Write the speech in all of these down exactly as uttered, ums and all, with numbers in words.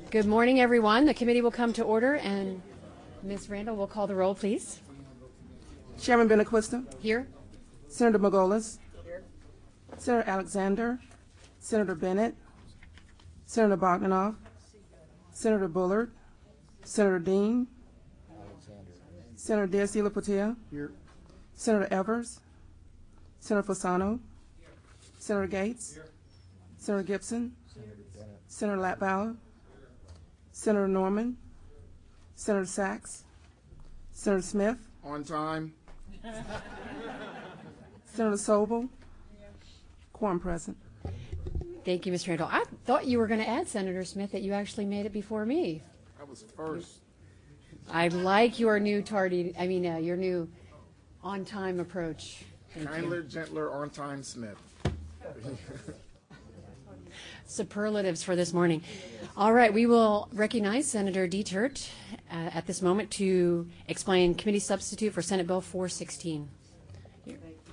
Good morning, everyone. The committee will come to order, and Miz Randall will call the roll, please. Chairman Benacquista. Here. Senator Margolis. Here. Senator Alexander. Senator Bennett. Senator Bogdanoff. Senator Bullard. Senator Dean. Alexander. Senator Diaz-Sila Patel. Here. Senator Evers. Senator Fasano. Here. Senator Gates. Here. Senator Gibson. Senator Bennett. Senator Latvala. Senator Norman. Senator Sachs. Senator Smith. On time. Senator Sobel. Quorum present. Thank you, Mister Randall. I thought you were going to add, Senator Smith, that you actually made it before me. I was first. I like your new tardy, I mean, uh, your new on-time approach. Thank Kindler, you. gentler, on time, Smith. Superlatives for this morning. All right, we will recognize Senator Dietert uh, at this moment to explain committee substitute for Senate Bill four sixteen. Here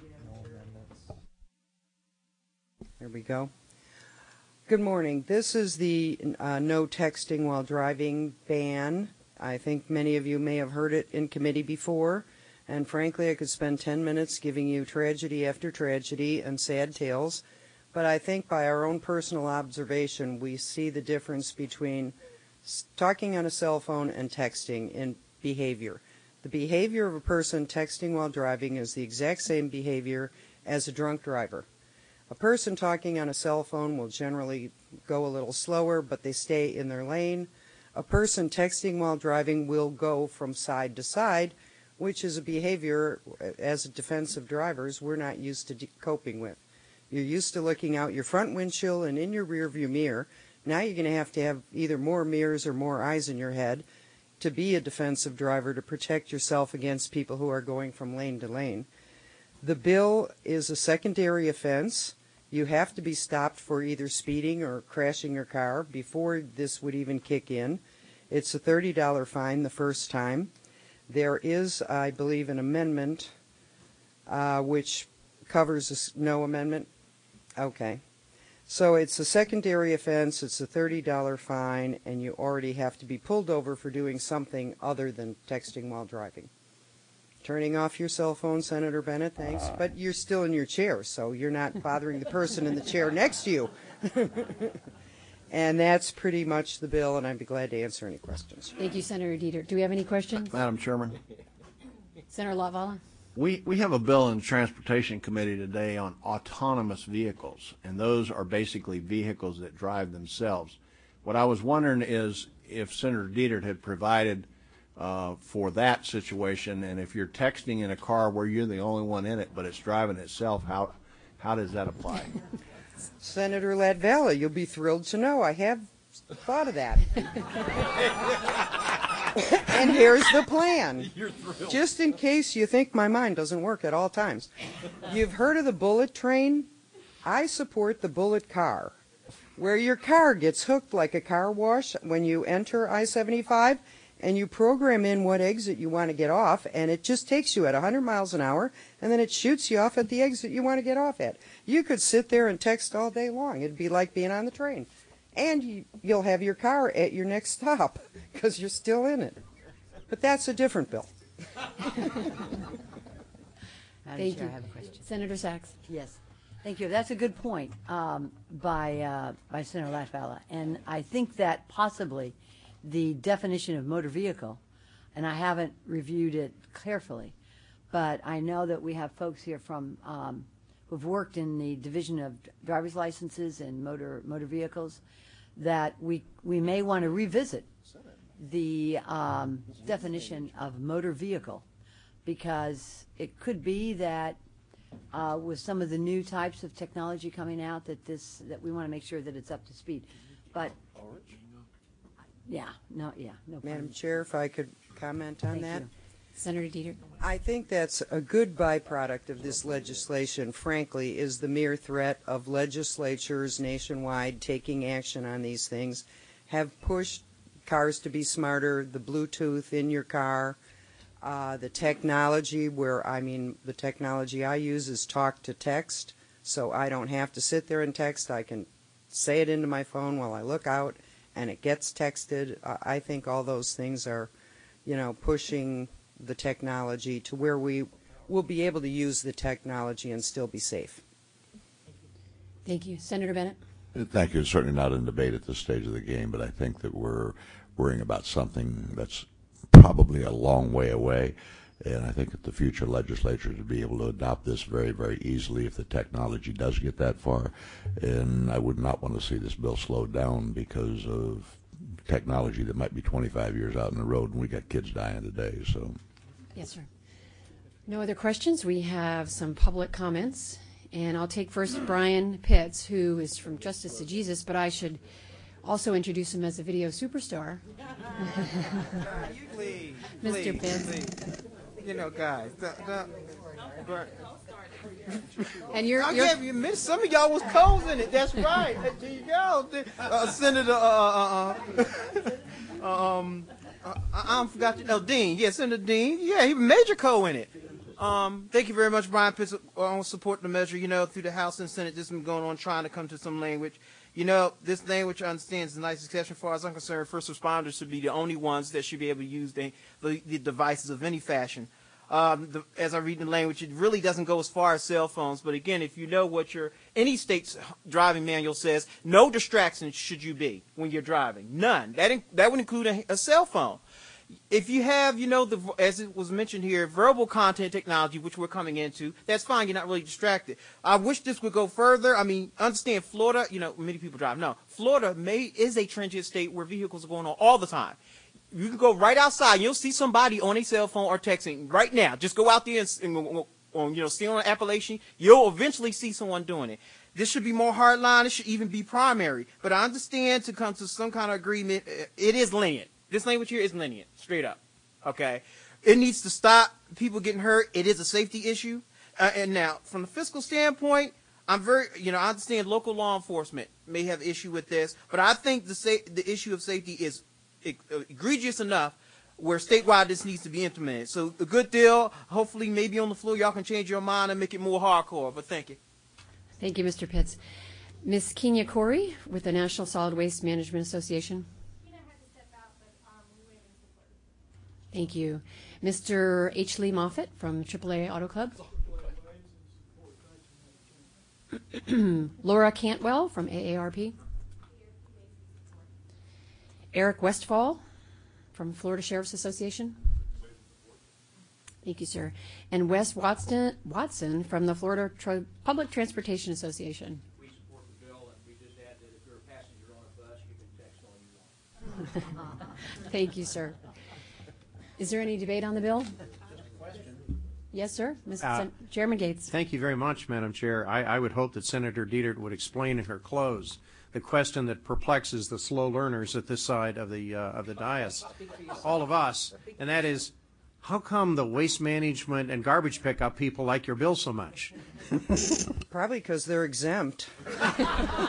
we go. Good morning. This is the uh, no texting while driving ban. I think many of you may have heard it in committee before, and frankly I could spend ten minutes giving you tragedy after tragedy and sad tales. But I think by our own personal observation, we see the difference between talking on a cell phone and texting in behavior. The behavior of a person texting while driving is the exact same behavior as a drunk driver. A person talking on a cell phone will generally go a little slower, but they stay in their lane. A person texting while driving will go from side to side, which is a behavior, as defensive drivers, we're not used to de- coping with. You're used to looking out your front windshield and in your rearview mirror. Now you're going to have to have either more mirrors or more eyes in your head to be a defensive driver to protect yourself against people who are going from lane to lane. The bill is a secondary offense. You have to be stopped for either speeding or crashing your car before this would even kick in. It's a thirty dollars fine the first time. There is, I believe, an amendment uh, which covers a no amendment. Okay. So it's a secondary offense, it's a thirty dollars fine, and you already have to be pulled over for doing something other than texting while driving. Turning off your cell phone, Senator Bennett, thanks. But you're still in your chair, so you're not bothering the person in the chair next to you. And that's pretty much the bill, and I'd be glad to answer any questions. Thank you, Senator Dieter. Do we have any questions? Madam Chairman, Senator Latvala? we, we have a bill in the Transportation Committee today on autonomous vehicles, and those are basically vehicles that drive themselves. What I was wondering is if Senator Dieter had provided uh, for that situation, and if you're texting in a car where you're the only one in it, but it's driving itself, how how does that apply? Senator Latvala, you'll be thrilled to know I have thought of that. And here's the plan. Just in case you think my mind doesn't work at all times. You've heard of the bullet train? I support the bullet car, where your car gets hooked like a car wash when you enter I seventy-five, and you program in what exit you want to get off, and it just takes you at one hundred miles an hour, and then it shoots you off at the exit you want to get off at. You could sit there and text all day long. It'd be like being on the train. And you, you'll have your car at your next stop because you're still in it. But that's a different bill. Thank Chair, you. I have a question. Senator Sachs? Yes. Thank you. That's a good point um, by, uh, by Senator Latvala. And I think that possibly the definition of motor vehicle, and I haven't reviewed it carefully, but I know that we have folks here from um, who've worked in the division of driver's licenses and motor motor vehicles, that we we may want to revisit the um, definition of motor vehicle, because it could be that uh, with some of the new types of technology coming out that this that we want to make sure that it's up to speed. But yeah, no, yeah, no. Madam Chair, if I could comment on Thank that. you. Senator Dieter? I think that's a good byproduct of this legislation, frankly, is the mere threat of legislatures nationwide taking action on these things, have pushed cars to be smarter, the Bluetooth in your car, uh, the technology where, I mean, the technology I use is talk to text, so I don't have to sit there and text. I can say it into my phone while I look out, and it gets texted. I I think all those things are, you know, pushing the technology to where we will be able to use the technology and still be safe. Thank you. Senator Bennett? Thank you. It's certainly not in debate at this stage of the game, but I think that we're worrying about something that's probably a long way away. And I think that the future legislature would be able to adopt this very, very easily if the technology does get that far. And I would not want to see this bill slowed down because of technology that might be twenty-five years out in the road, and we got kids dying today. So, Yes, sir. No other questions. We have some public comments. And I'll take first Brian Pitts, who is from Justice to Jesus, but I should also introduce him as a video superstar. Please, Mister please, Pitts. please. You know, guys, the, the, but And you're, I you're gave you a minute. Some of y'all was codes in it. That's right. There you go. Uh, Senator, uh, uh, uh, um, uh, I, I forgot your, oh, Dean. Yeah, Senator Dean. Yeah, he major co in it. Um, thank you very much, Brian Pitts, on supporting the measure. You know, through the House and Senate, this has been going on, trying to come to some language. You know, this language, I understand, is a nice exception. As far as I'm concerned, first responders should be the only ones that should be able to use the, the, the devices of any fashion. Um, the, as I read the language, it really doesn't go as far as cell phones. But again, if you know what your any state's driving manual says, no distractions should you be when you're driving. None. That in, that would include a, a cell phone. If you have, you know, the as it was mentioned here, verbal content technology, which we're coming into, that's fine. You're not really distracted. I wish this would go further. I mean, understand Florida, you know, many people drive. No, Florida may is a transient state where vehicles are going on all the time. You can go right outside, and you'll see somebody on a cell phone or texting right now. Just go out there and, and on, you know, see on Appalachian. You'll eventually see someone doing it. This should be more hardline. It should even be primary. But I understand to come to some kind of agreement, it is lenient. This language here is lenient, straight up. Okay, it needs to stop people getting hurt. It is a safety issue. Uh, and now, from the fiscal standpoint, I'm very, you know, I understand local law enforcement may have issue with this, but I think the sa- the issue of safety is egregious enough where statewide this needs to be implemented. So a good deal. Hopefully, maybe on the floor, y'all can change your mind and make it more hardcore. But thank you. Thank you, Mister Pitts. Miz Kenya Corey with the National Solid Waste Management Association. Thank you. Mister H. Lee Moffitt from triple A Auto Club. Laura Cantwell from A A R P. Eric Westfall from Florida Sheriff's Association. Thank you, sir. And Wes Watson, Watson from the Florida Tra- Public Transportation Association. We support the bill, and we just add that if you're a passenger on a bus, you can text all you want. Thank you, sir. Is there any debate on the bill? Yes, sir. Mister Uh, Sen- Chairman Gates. Thank you very much, Madam Chair. I, I would hope that Senator Dietert would explain in her close the question that perplexes the slow learners at this side of the uh, of the dais, all of us, and that is, how come the waste management and garbage pickup people like your bill so much? Probably because they're exempt. There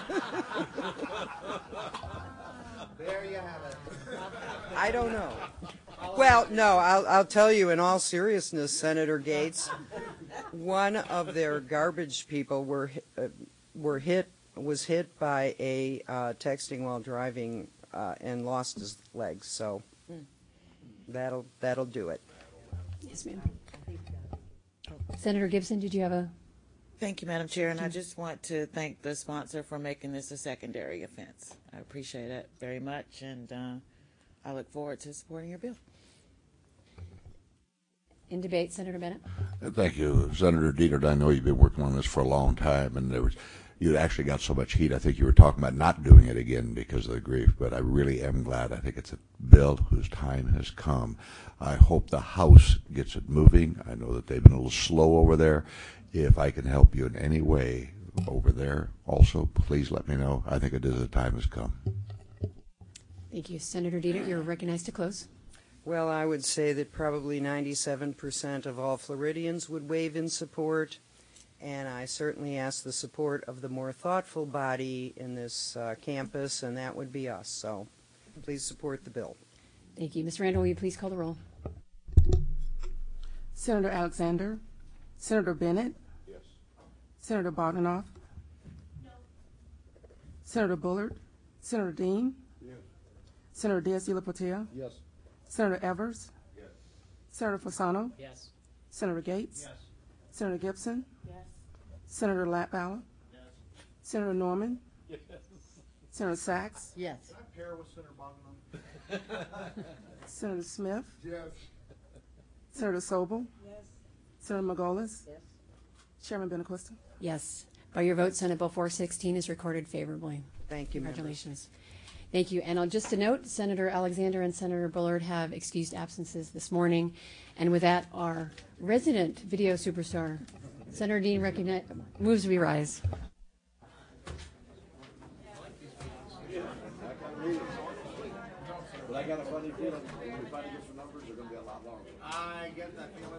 you have it. I don't know. Well, no, I'll, I'll tell you in all seriousness, Senator Gates, one of their garbage people were uh, were hit was hit by a uh, texting while driving uh, and lost his legs. So that'll that'll do it. Yes, ma'am. Senator Gibson, did you have a? Thank you, Madam Chair, and I just want to thank the sponsor for making this a secondary offense. I appreciate it very much, and uh, I look forward to supporting your bill. In debate, Senator Bennett. thank you, Senator Dietert. I know you've been working on this for a long time, and there was you actually got so much heat. I think you were talking about not doing it again because of the grief, but I really am glad. I think it's a bill whose time has come. I hope the House gets it moving. I know that they've been a little slow over there. If I can help you in any way over there, also, please let me know. I think it is the time has come. Thank you. Senator Dietert, you're recognized to close. Well, I would say that probably ninety-seven percent of all Floridians would wave in support, and I certainly ask the support of the more thoughtful body in this uh, campus, and that would be us. So please support the bill. Thank you. Miz Randall, will you please call the roll? Senator Alexander? Senator Bennett? Yes. Senator Bogdanoff? No. Senator Bullard? Senator Dean? Yes. Senator Diaz-de Portillo, Yes. Senator Evers, Yes. Senator Fasano, Yes. Senator Gates, Yes. Senator Gibson, Yes. Senator Latvala, Yes. Senator Norman, Senator Sachs, Yes. I pair with Senator Bogdan. Senator Smith, Yes. Senator Sobel, Yes. Senator Margolis, Yes. Chairman Benaquista. Yes. By your vote, Senate Bill four sixteen is recorded favorably. Thank you, members. Congratulations. Thank you. And I'll just a note, Senator Alexander and Senator Bullard have excused absences this morning. And with that, our resident video superstar, Senator Dean, recognize, moves we rise. But I got a funny feeling when we finally get some numbers, they're going to be a lot longer. I get that feeling.